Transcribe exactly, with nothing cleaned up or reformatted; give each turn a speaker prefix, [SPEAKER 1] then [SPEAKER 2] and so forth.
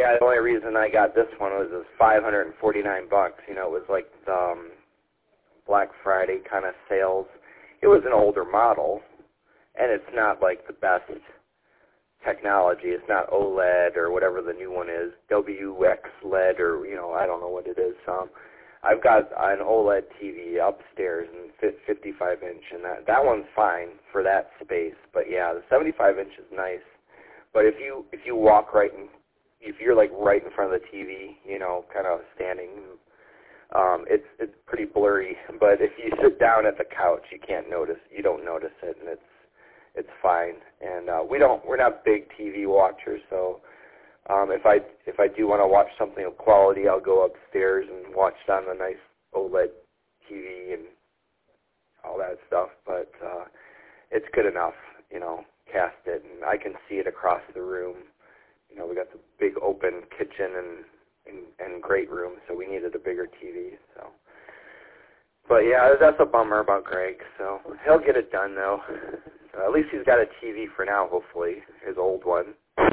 [SPEAKER 1] Yeah, the only reason I got this one was it was five hundred forty-nine bucks. You know, it was like um, Black Friday kind of sales. It was an older model, and it's not like the best technology. It's not OLED or whatever the new one is, W X L E D or, you know, I don't know what it is. Um, I've got an OLED T V upstairs and fifty-five inch, and that, that one's fine for that space. But yeah, the seventy-five inch is nice. But if you if you walk right in, if you're like right in front of the T V, you know, kind of standing, um, it's it's pretty blurry. But if you sit down at the couch, you can't notice. You don't notice it, and it's it's fine. And uh, we don't we're not big T V watchers, so um, if I if I do want to watch something of quality, I'll go upstairs and watch it on the nice OLED T V and all that stuff. But uh, it's good enough, you know. Cast it, and I can see it across the room. You know, we got the big open kitchen and, and and great room, so we needed a bigger T V. So, but yeah, that's a bummer about Greg. So he'll get it done though. So at least he's got a T V for now, hopefully, his old one.